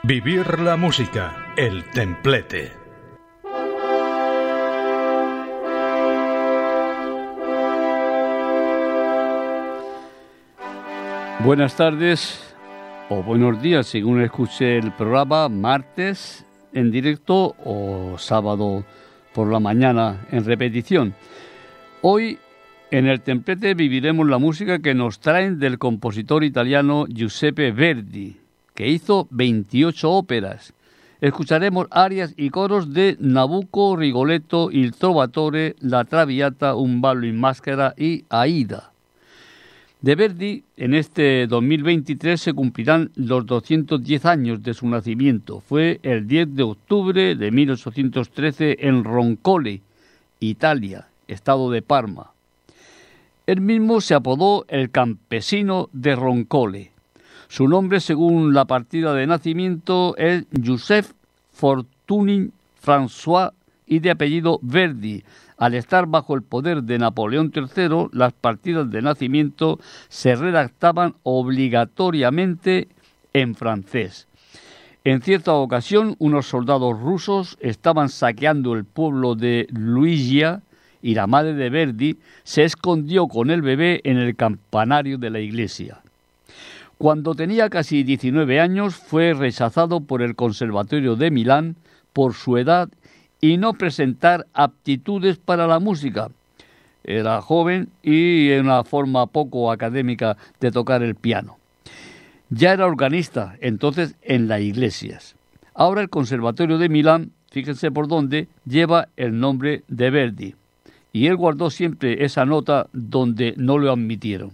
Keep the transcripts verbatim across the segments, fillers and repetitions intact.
Vivir la música, el templete. Buenas tardes o buenos días, según escuche el programa, martes en directo o sábado por la mañana en repetición. Hoy en el templete viviremos la música que nos traen del compositor italiano Giuseppe Verdi, que hizo veintiocho óperas. Escucharemos arias y coros de Nabucco, Rigoletto, Il Trovatore, La Traviata, Un ballo in maschera y Aida. De Verdi, en este dos mil veintitrés se cumplirán los doscientos diez años de su nacimiento. Fue el diez de octubre de mil ochocientos trece en Roncole, Italia, estado de Parma. Él mismo se apodó el campesino de Roncole. Su nombre, según la partida de nacimiento, es Joseph Fortuny François y de apellido Verdi. Al estar bajo el poder de Napoleón tercero, las partidas de nacimiento se redactaban obligatoriamente en francés. En cierta ocasión, unos soldados rusos estaban saqueando el pueblo de Luigia y la madre de Verdi se escondió con el bebé en el campanario de la iglesia. Cuando tenía casi diecinueve años, fue rechazado por el Conservatorio de Milán por su edad y no presentar aptitudes para la música. Era joven y en una forma poco académica de tocar el piano. Ya era organista, entonces, en las iglesias. Ahora el Conservatorio de Milán, fíjense por dónde, lleva el nombre de Verdi. Y él guardó siempre esa nota donde no lo admitieron.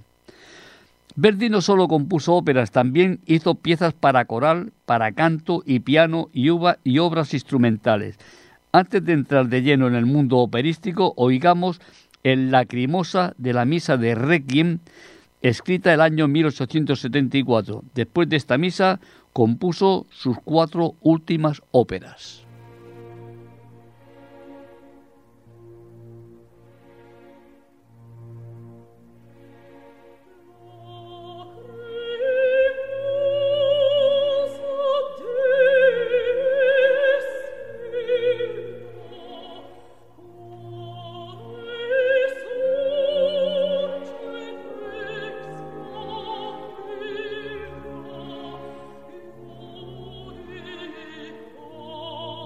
Verdi no solo compuso óperas, también hizo piezas para coral, para canto y piano y, uva, y obras instrumentales. Antes de entrar de lleno en el mundo operístico, oigamos el Lacrimosa de la misa de Requiem, escrita el año mil ochocientos setenta y cuatro. Después de esta misa, compuso sus cuatro últimas óperas. Oh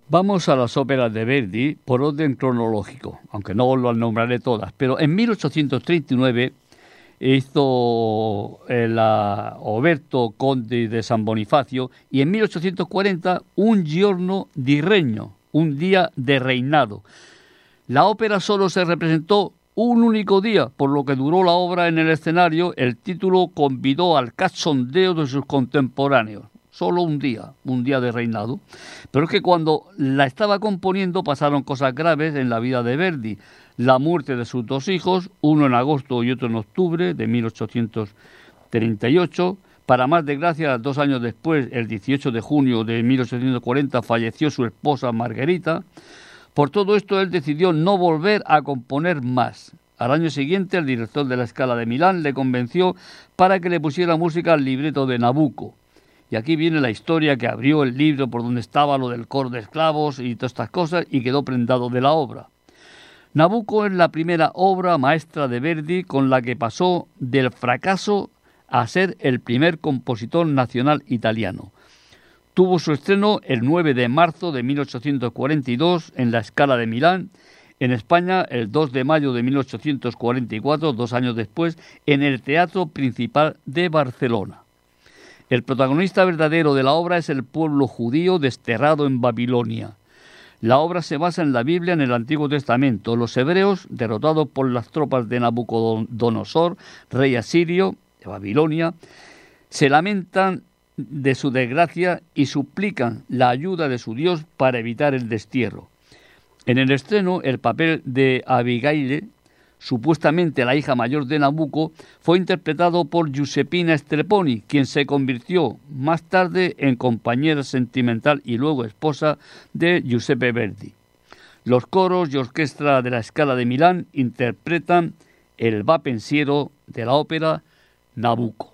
Vamos a las óperas de Verdi por orden cronológico, aunque no las nombraré todas, pero en mil ochocientos treinta y nueve hizo eh, la Oberto Conde de San Bonifacio y en mil ochocientos cuarenta Un giorno di regno, un día de reinado. La ópera solo se representó un único día, por lo que duró la obra en el escenario. El título convidó al cachondeo de sus contemporáneos. Solo un día, un día de reinado. Pero es que cuando la estaba componiendo pasaron cosas graves en la vida de Verdi. La muerte de sus dos hijos, uno en agosto y otro en octubre de mil ochocientos treinta y ocho. Para más desgracia, dos años después, el dieciocho de junio de mil ochocientos cuarenta, falleció su esposa Margherita. Por todo esto, él decidió no volver a componer más. Al año siguiente, el director de la Scala de Milán le convenció para que le pusiera música al libreto de Nabucco. Y aquí viene la historia que abrió el libro por donde estaba lo del coro de esclavos y todas estas cosas y quedó prendado de la obra. Nabucco es la primera obra maestra de Verdi con la que pasó del fracaso a ser el primer compositor nacional italiano. Tuvo su estreno el nueve de marzo de mil ochocientos cuarenta y dos en la Scala de Milán. En España, el dos de mayo de mil ochocientos cuarenta y cuatro, dos años después, en el Teatro Principal de Barcelona. El protagonista verdadero de la obra es el pueblo judío desterrado en Babilonia. La obra se basa en la Biblia en el Antiguo Testamento. Los hebreos, derrotados por las tropas de Nabucodonosor, rey asirio de Babilonia, se lamentan de su desgracia y suplican la ayuda de su Dios para evitar el destierro. En el estreno, el papel de Abigail, supuestamente la hija mayor de Nabucco, fue interpretado por Giuseppina Strepponi, quien se convirtió más tarde en compañera sentimental y luego esposa de Giuseppe Verdi. Los coros y orquesta de la Scala de Milán interpretan el va pensiero de la ópera Nabucco.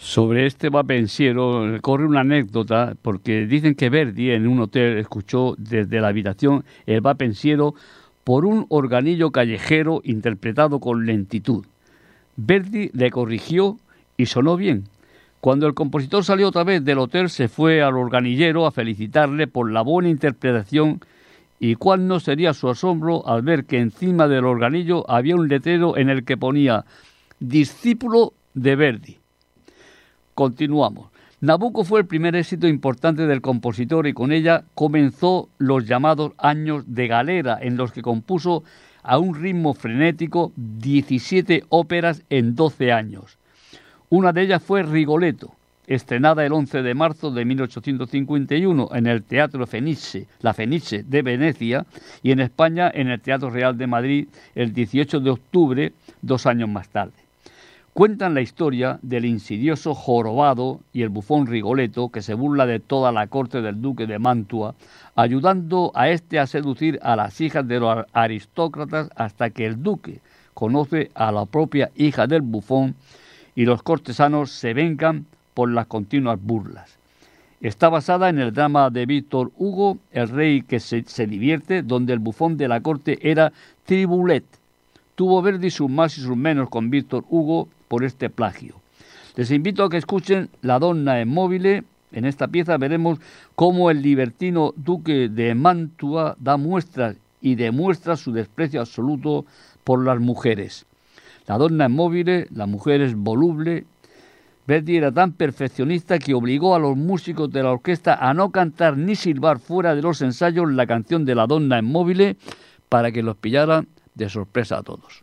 Sobre este va pensiero corre una anécdota, porque dicen que Verdi en un hotel escuchó desde la habitación el va pensiero por un organillo callejero interpretado con lentitud. Verdi le corrigió y sonó bien. Cuando el compositor salió otra vez del hotel, se fue al organillero a felicitarle por la buena interpretación, y cuál no sería su asombro al ver que encima del organillo había un letrero en el que ponía «Discípulo de Verdi». Continuamos. Nabucco fue el primer éxito importante del compositor y con ella comenzó los llamados años de galera, en los que compuso a un ritmo frenético diecisiete óperas en doce años. Una de ellas fue Rigoletto, estrenada el once de marzo de mil ochocientos cincuenta y uno en el Teatro Fenice, la Fenice de Venecia, y en España en el Teatro Real de Madrid el dieciocho de octubre, dos años más tarde. Cuentan la historia del insidioso jorobado y el bufón Rigoletto, que se burla de toda la corte del duque de Mantua, ayudando a éste a seducir a las hijas de los aristócratas hasta que el duque conoce a la propia hija del bufón y los cortesanos se vengan por las continuas burlas. Está basada en el drama de Víctor Hugo, El rey que se, se divierte, donde el bufón de la corte era Triboulet. Tuvo Verdi sus más y sus menos con Víctor Hugo por este plagio. Les invito a que escuchen La donna è mobile. En esta pieza veremos cómo el libertino duque de Mantua da muestras y demuestra su desprecio absoluto por las mujeres. La donna è mobile, la mujer es voluble. Verdi era tan perfeccionista que obligó a los músicos de la orquesta a no cantar ni silbar fuera de los ensayos la canción de La donna è mobile para que los pillaran de sorpresa a todos.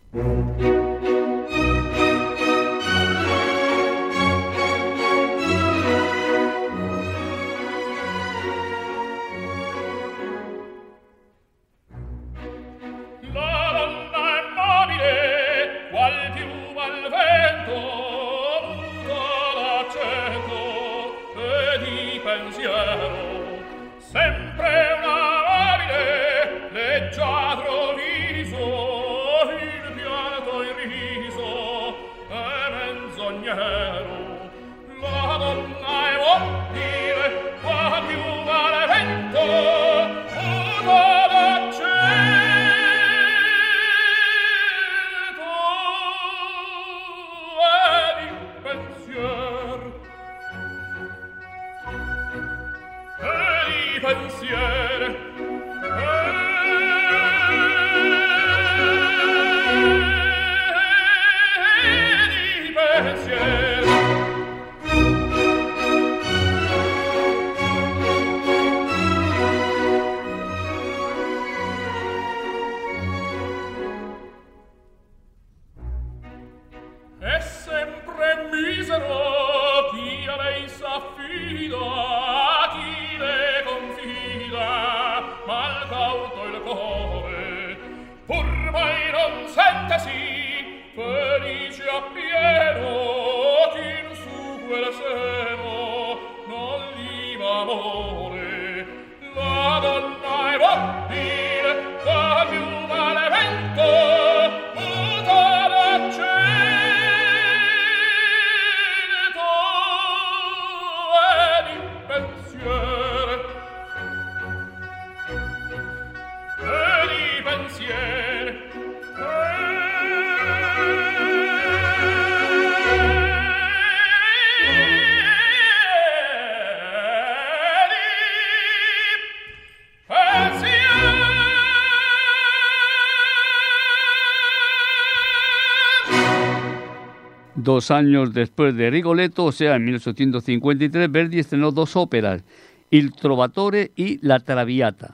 Dos años después de Rigoletto, o sea, en mil ochocientos cincuenta y tres, Verdi estrenó dos óperas, Il Trovatore y La Traviata.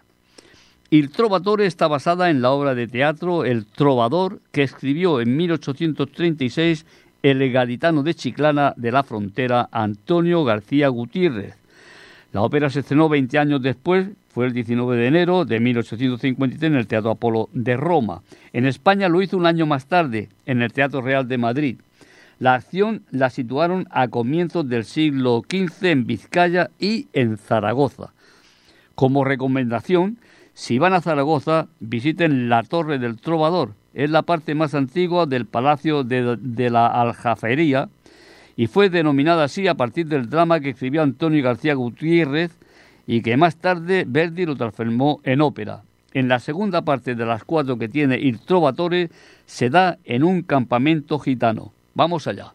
Il Trovatore está basada en la obra de teatro El Trovador, que escribió en mil ochocientos treinta y seis el gaditano de Chiclana de la Frontera, Antonio García Gutiérrez. La ópera se estrenó veinte años después, fue el diecinueve de enero de mil ochocientos cincuenta y tres en el Teatro Apolo de Roma. En España lo hizo un año más tarde, en el Teatro Real de Madrid. La acción la situaron a comienzos del siglo quince en Vizcaya y en Zaragoza. Como recomendación, si van a Zaragoza, visiten la Torre del Trovador. Es la parte más antigua del Palacio de, de la Aljafería y fue denominada así a partir del drama que escribió Antonio García Gutiérrez y que más tarde Verdi lo transformó en ópera. En la segunda parte de las cuatro que tiene Il Trovatore se da en un campamento gitano. Vamos allá.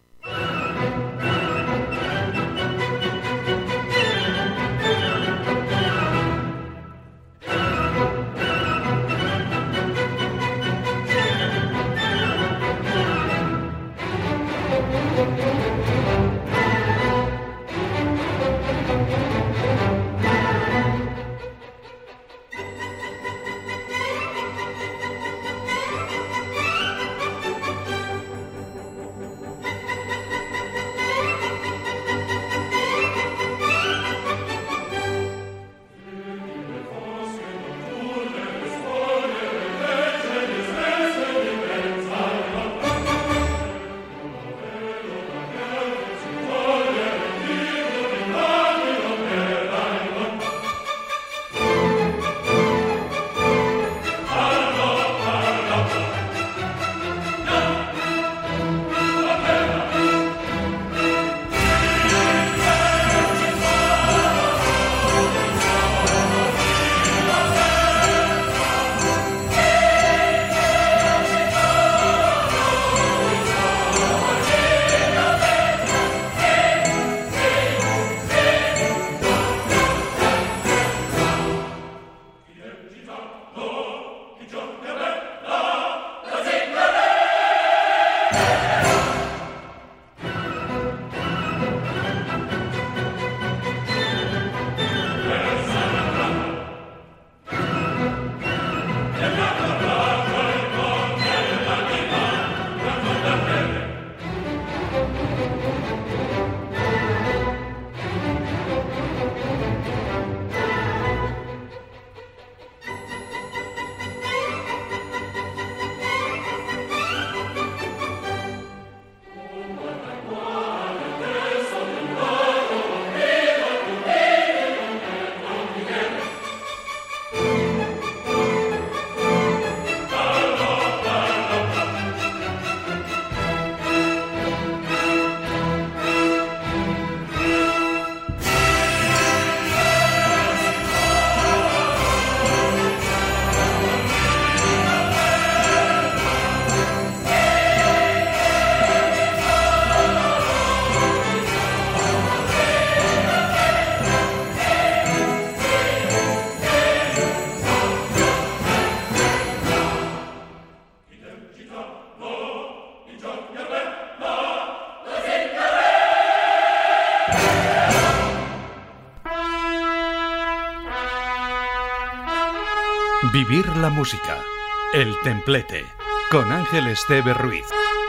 Vivir la música. El Templete. Con Ángel Esteve Ruiz.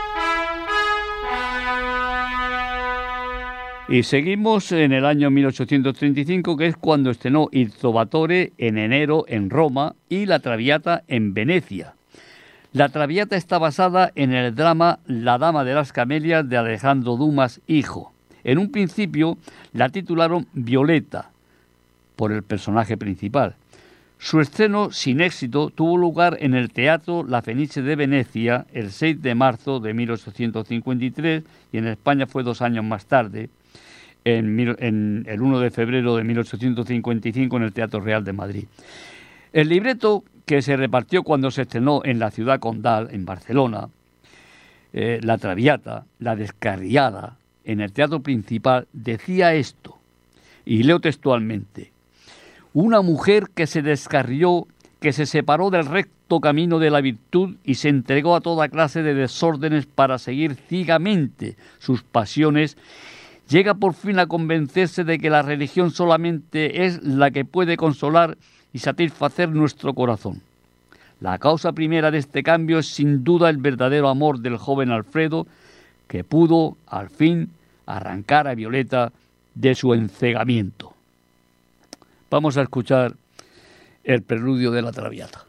Y seguimos en el año mil ochocientos treinta y cinco, que es cuando estrenó Il Trovatore en enero en Roma y La Traviata en Venecia. La Traviata está basada en el drama La Dama de las Camelias de Alejandro Dumas hijo. En un principio la titularon Violeta, por el personaje principal. Su estreno, sin éxito, tuvo lugar en el Teatro La Fenice de Venecia el seis de marzo de mil ochocientos cincuenta y tres y en España fue dos años más tarde, en, mil, en el uno de febrero de mil ochocientos cincuenta y cinco en el Teatro Real de Madrid. El libreto que se repartió cuando se estrenó en la ciudad condal, en Barcelona, eh, La Traviata, La Descarriada, en el teatro principal, decía esto, y leo textualmente: una mujer que se descarrió, que se separó del recto camino de la virtud y se entregó a toda clase de desórdenes para seguir ciegamente sus pasiones, llega por fin a convencerse de que la religión solamente es la que puede consolar y satisfacer nuestro corazón. La causa primera de este cambio es sin duda el verdadero amor del joven Alfredo, que pudo, al fin, arrancar a Violeta de su encegamiento. Vamos a escuchar el preludio de La Traviata.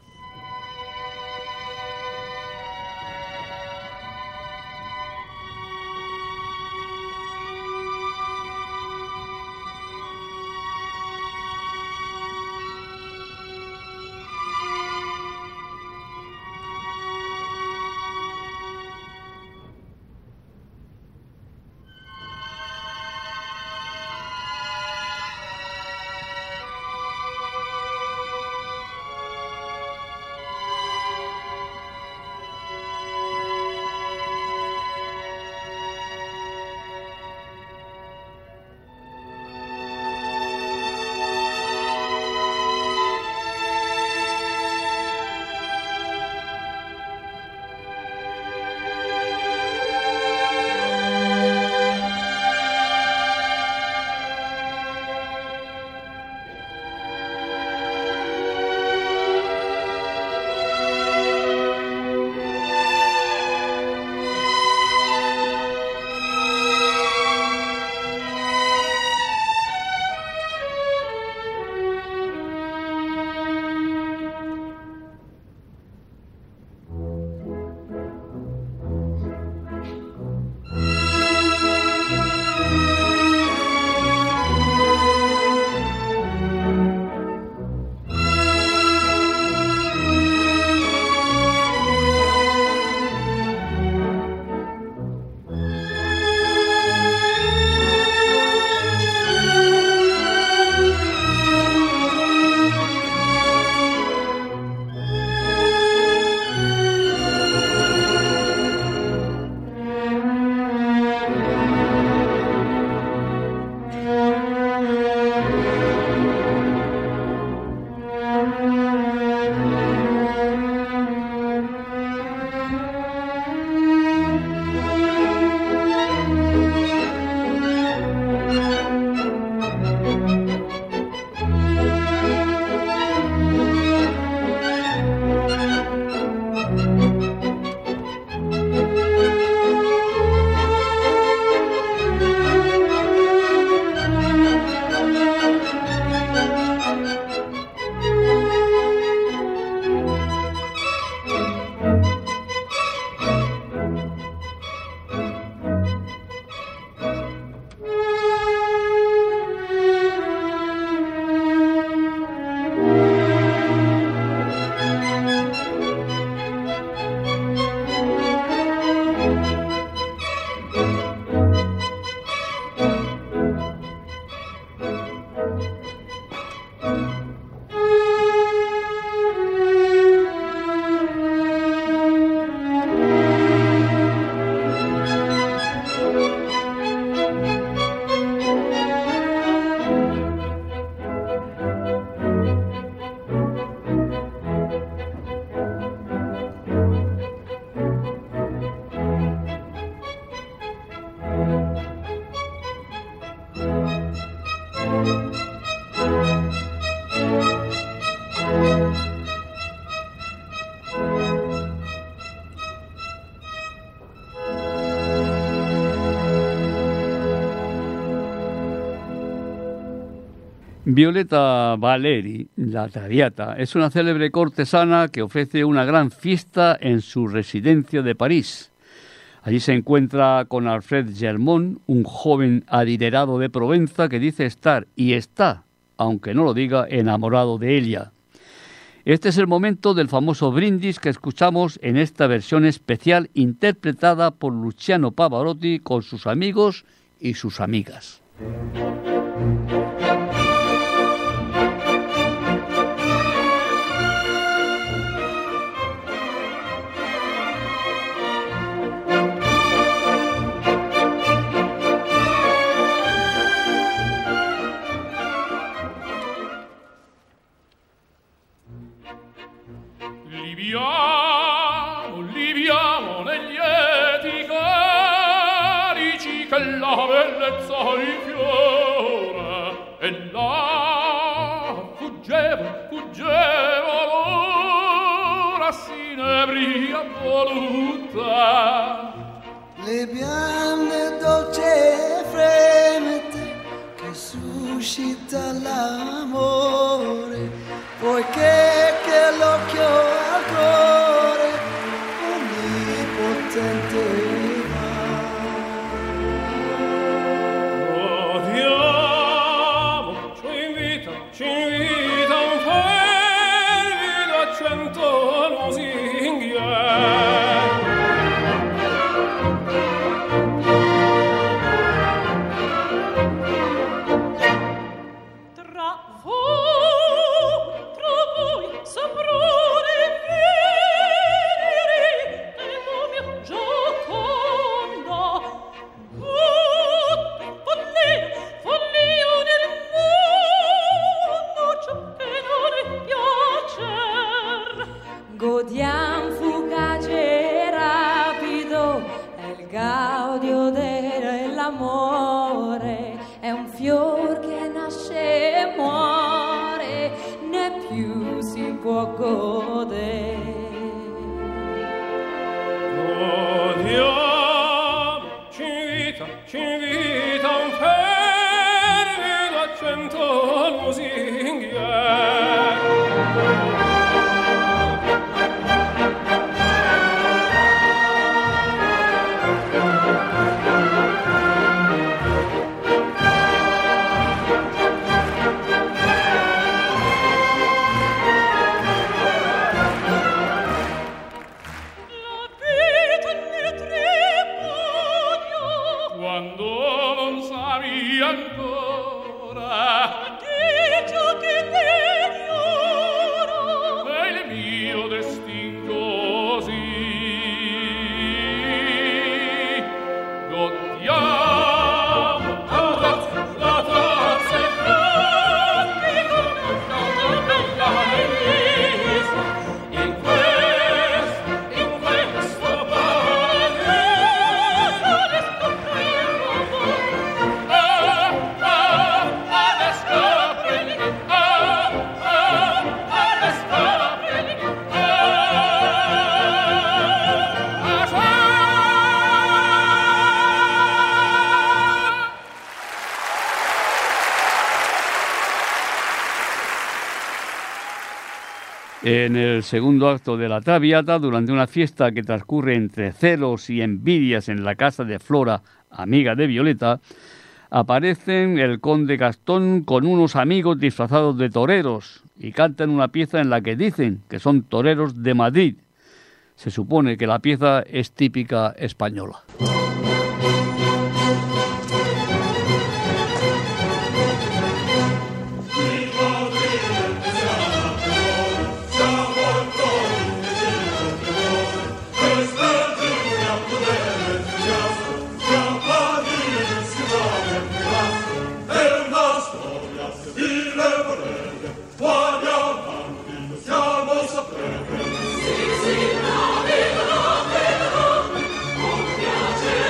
Violeta Valeri, la Traviata, es una célebre cortesana que ofrece una gran fiesta en su residencia de París. Allí se encuentra con Alfred Germont, un joven adinerado de Provenza que dice estar, y está, aunque no lo diga, enamorado de ella. Este es el momento del famoso brindis que escuchamos en esta versión especial interpretada por Luciano Pavarotti con sus amigos y sus amigas. Liviamo, liviamo negli eti carici che la bellezza rifiora, e là fuggevo, fuggevo l'ora s'inebria voluta. Le bianche dolce fremete che suscita l'amore, poiché che l'occhio al cuore onnipotente va. Odiamo, ci invita, ci invita un fervido accento lusinghiero. Godiam fugace e rapido, è il gaudio dell'amore, è un fior che nasce e muore, né più si può godere. Godiamo, ci invita, ci invita un fervido accento lusinghiero. En el segundo acto de la Traviata, durante una fiesta que transcurre entre celos y envidias en la casa de Flora, amiga de Violeta, aparecen el conde Gastón con unos amigos disfrazados de toreros y cantan una pieza en la que dicen que son toreros de Madrid. Se supone que la pieza es típica española. Sì, sì, no, no, no, no, no, no,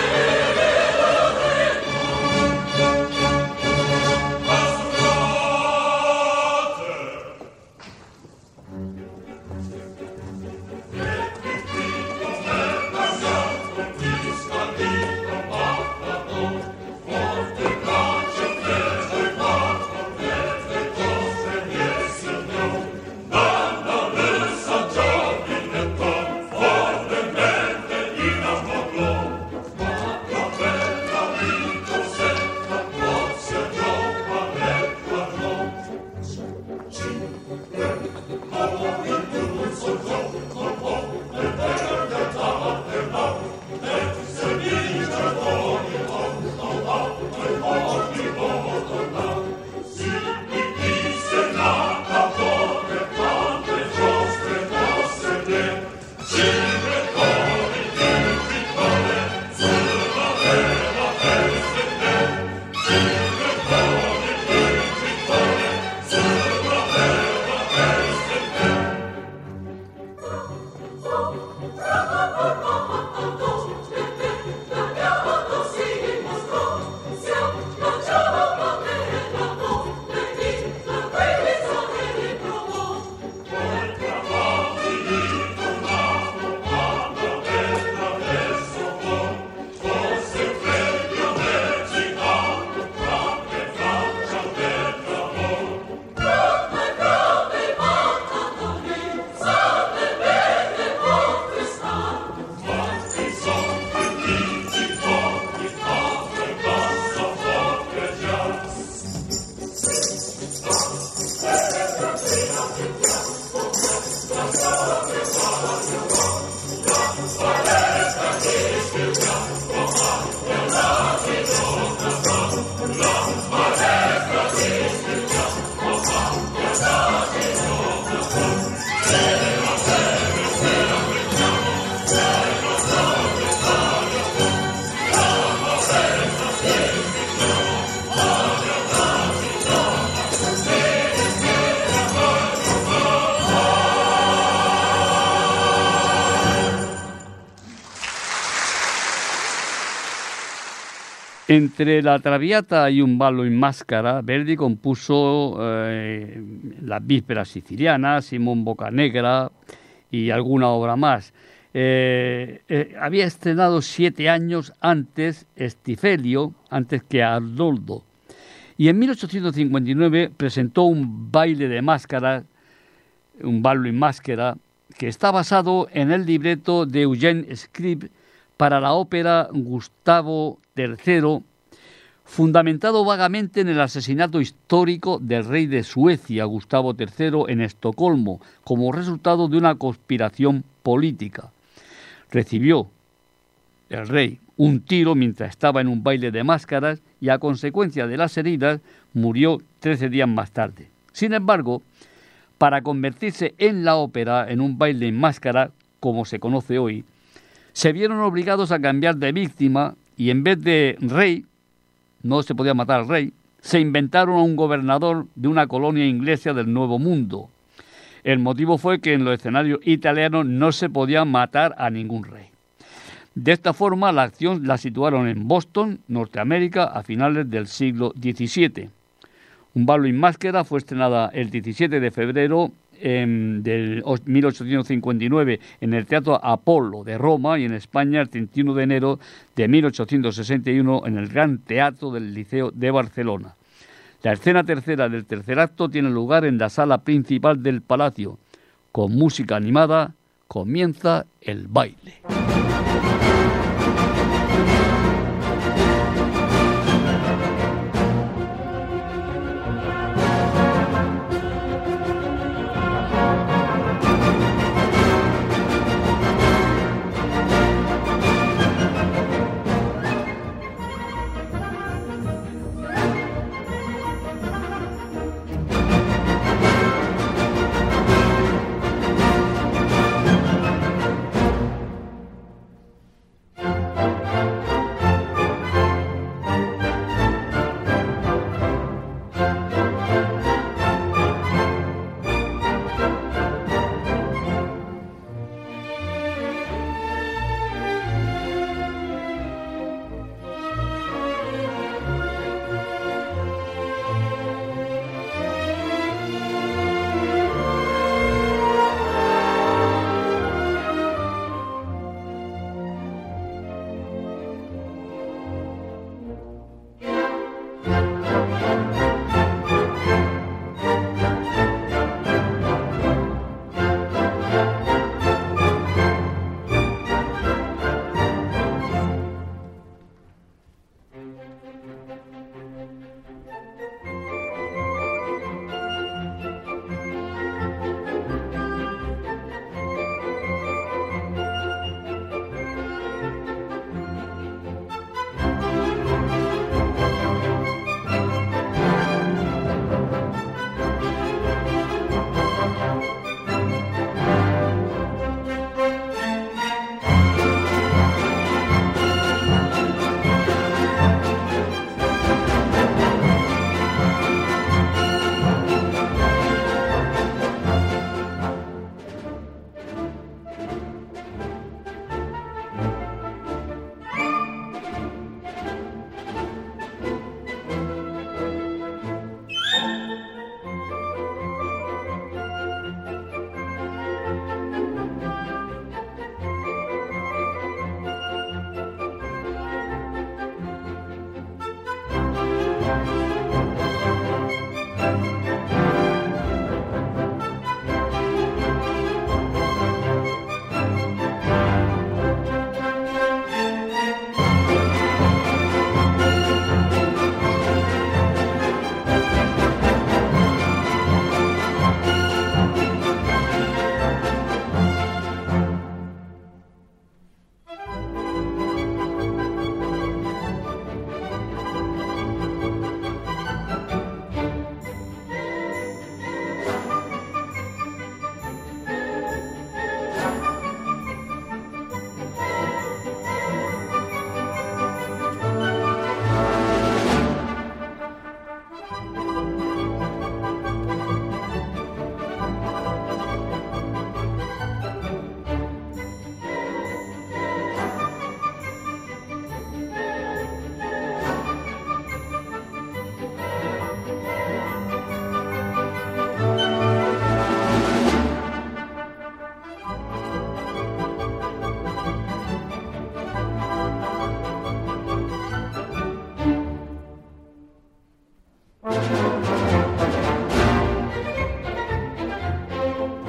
Entre la Traviata y un ballo in máscara, Verdi compuso eh, las Vísperas sicilianas, Simón Boccanegra y alguna obra más. Eh, eh, había estrenado siete años antes Stifelio, antes que Arnoldo. Y en mil ochocientos cincuenta y nueve presentó un baile de máscaras, un ballo in máscara, que está basado en el libreto de Eugène Scribe para la ópera Gustavo tercero, fundamentado vagamente en el asesinato histórico del rey de Suecia, Gustavo tercero, en Estocolmo, como resultado de una conspiración política. Recibió el rey un tiro mientras estaba en un baile de máscaras y, a consecuencia de las heridas, murió trece días más tarde. Sin embargo, para convertirse en la ópera en un baile en máscara, como se conoce hoy, se vieron obligados a cambiar de víctima y en vez de rey, no se podía matar al rey, se inventaron a un gobernador de una colonia inglesa del Nuevo Mundo. El motivo fue que en los escenarios italianos no se podía matar a ningún rey. De esta forma, la acción la situaron en Boston, Norteamérica, a finales del siglo diecisiete. Un ballo in máscara fue estrenada el diecisiete de febrero eh, del mil ochocientos cincuenta y nueve en el Teatro Apolo de Roma y en España el treinta y uno de enero de mil ochocientos sesenta y uno en el Gran Teatro del Liceo de Barcelona. La escena tercera del tercer acto tiene lugar en la sala principal del palacio. Con música animada comienza el baile.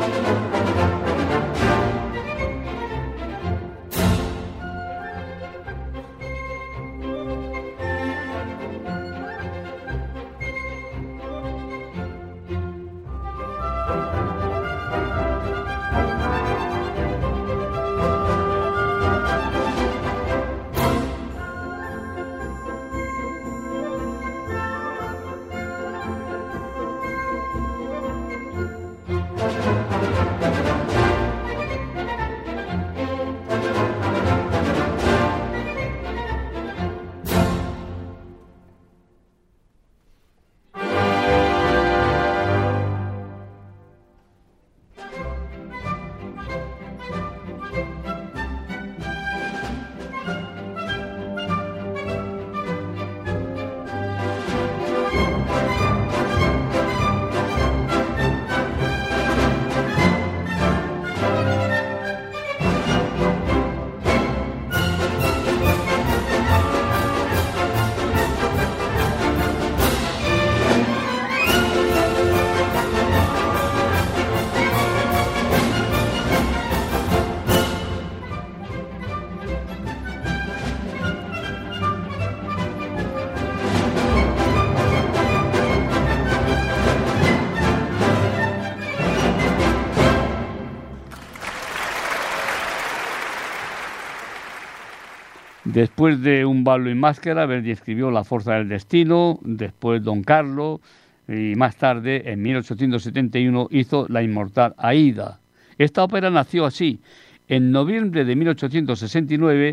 Después de Un ballo y máscara, Verdi escribió La fuerza del destino, después Don Carlo, y más tarde, en mil ochocientos setenta y uno, hizo la inmortal Aída. Esta ópera nació así. En noviembre de mil ochocientos sesenta y nueve,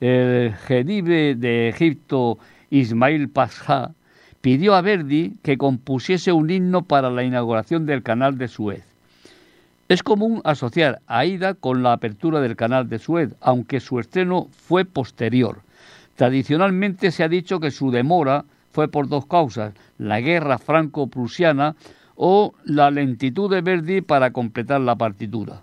el jedive de Egipto, Ismail Pasha, pidió a Verdi que compusiese un himno para la inauguración del Canal de Suez. Es común asociar Aída con la apertura del Canal de Suez, aunque su estreno fue posterior. Tradicionalmente se ha dicho que su demora fue por dos causas: la guerra franco-prusiana o la lentitud de Verdi para completar la partitura.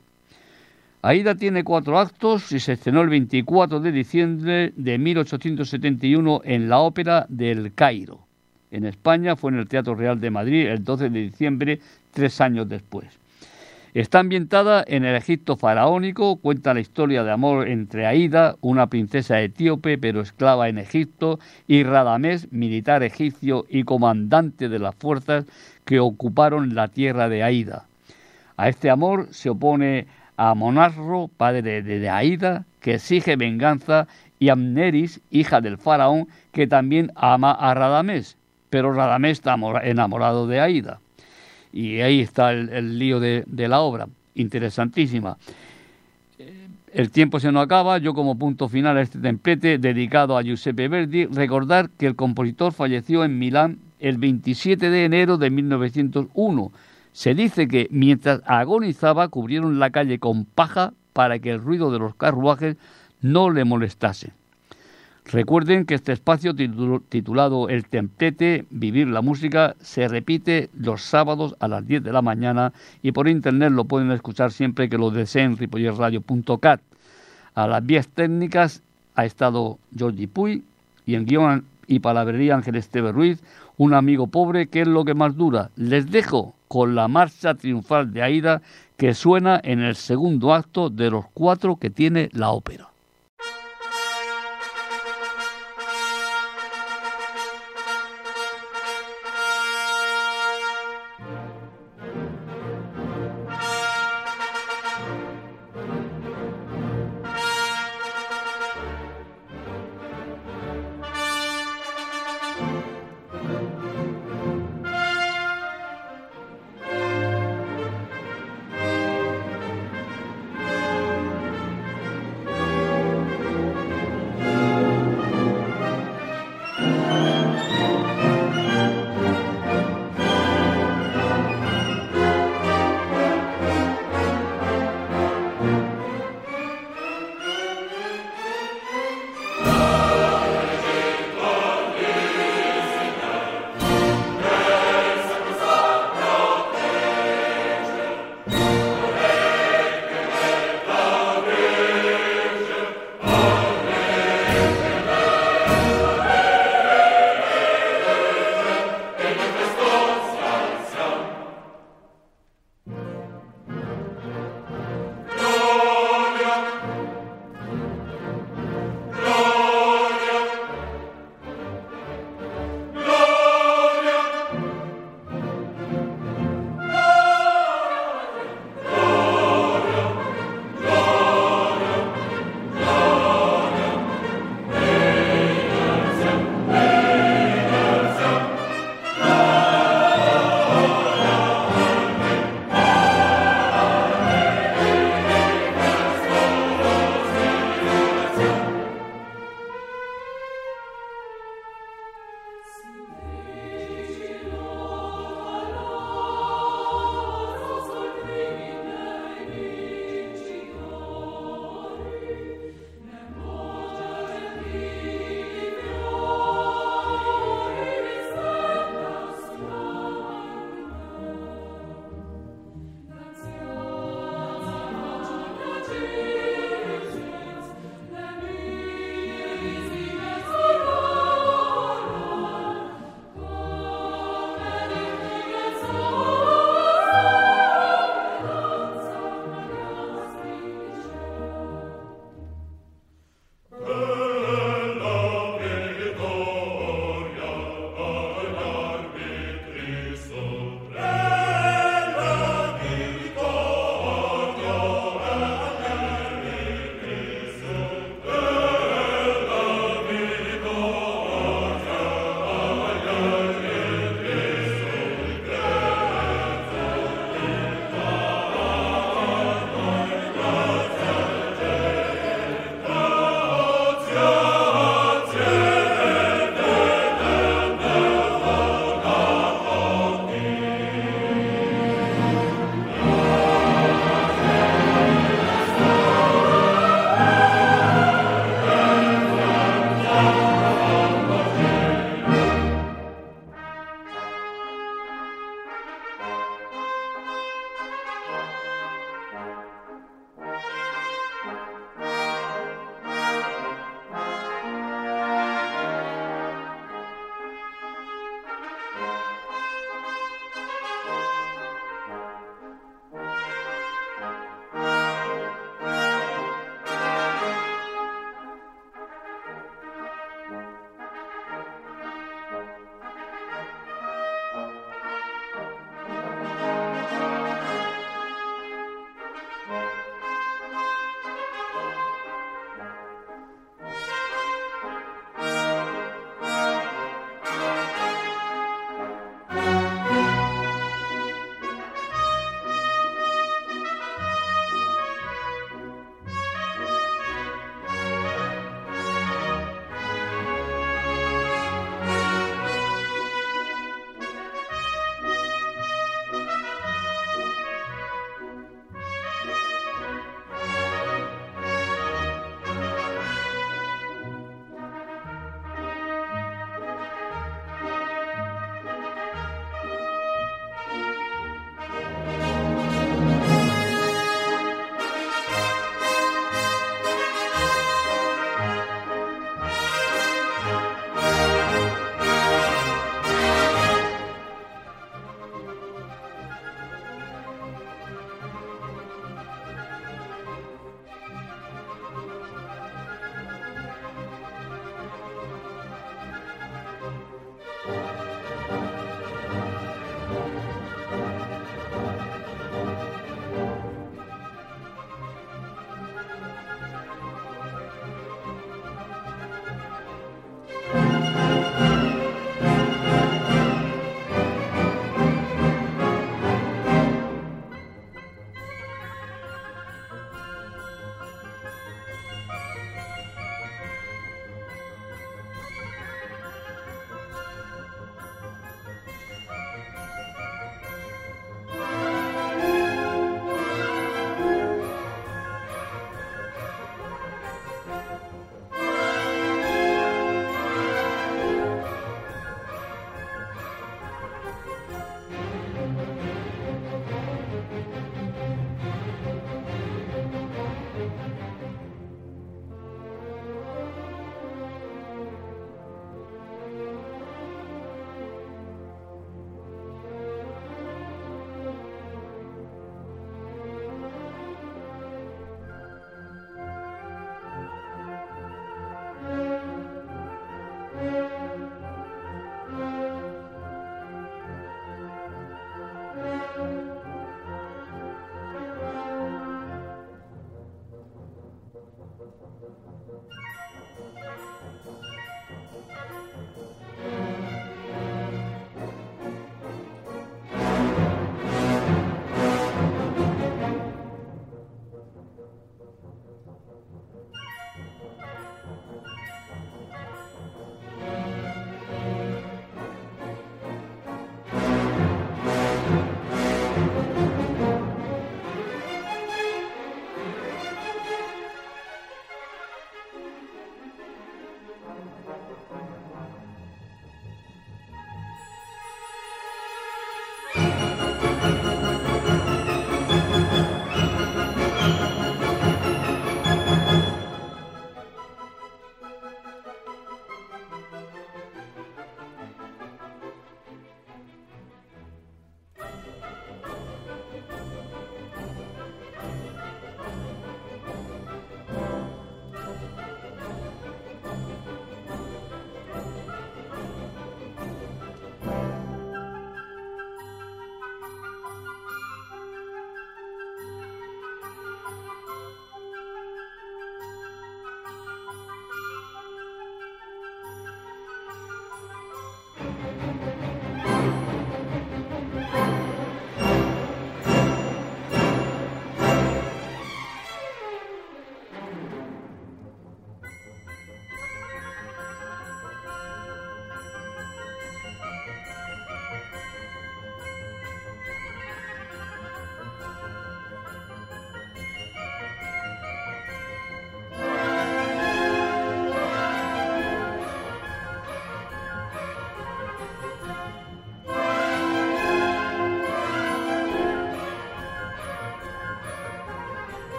Aída tiene cuatro actos y se estrenó el veinticuatro de diciembre de mil ochocientos setenta y uno en la Ópera del Cairo. En España fue en el Teatro Real de Madrid el doce de diciembre, tres años después. Está ambientada en el Egipto faraónico, cuenta la historia de amor entre Aída, una princesa etíope pero esclava en Egipto, y Radamés, militar egipcio y comandante de las fuerzas que ocuparon la tierra de Aída. A este amor se opone Amonasro, padre de Aída, que exige venganza, y Amneris, hija del faraón, que también ama a Radamés, pero Radamés está enamorado de Aída. Y ahí está el, el lío de, de la obra, interesantísima. El tiempo se nos acaba. Yo, como punto final a este templete dedicado a Giuseppe Verdi, recordar que el compositor falleció en Milán el veintisiete de enero de mil novecientos uno. Se dice que mientras agonizaba cubrieron la calle con paja para que el ruido de los carruajes no le molestase. Recuerden que este espacio titulado El Templete, Vivir la Música, se repite los sábados a las diez de la mañana y por internet lo pueden escuchar siempre que lo deseen, ripollet radio punto cat. A las vías técnicas ha estado Jordi Puy y en guión y palabrería Ángel Esteve Ruiz, un amigo pobre que es lo que más dura. Les dejo con la marcha triunfal de Aída, que suena en el segundo acto de los cuatro que tiene la ópera.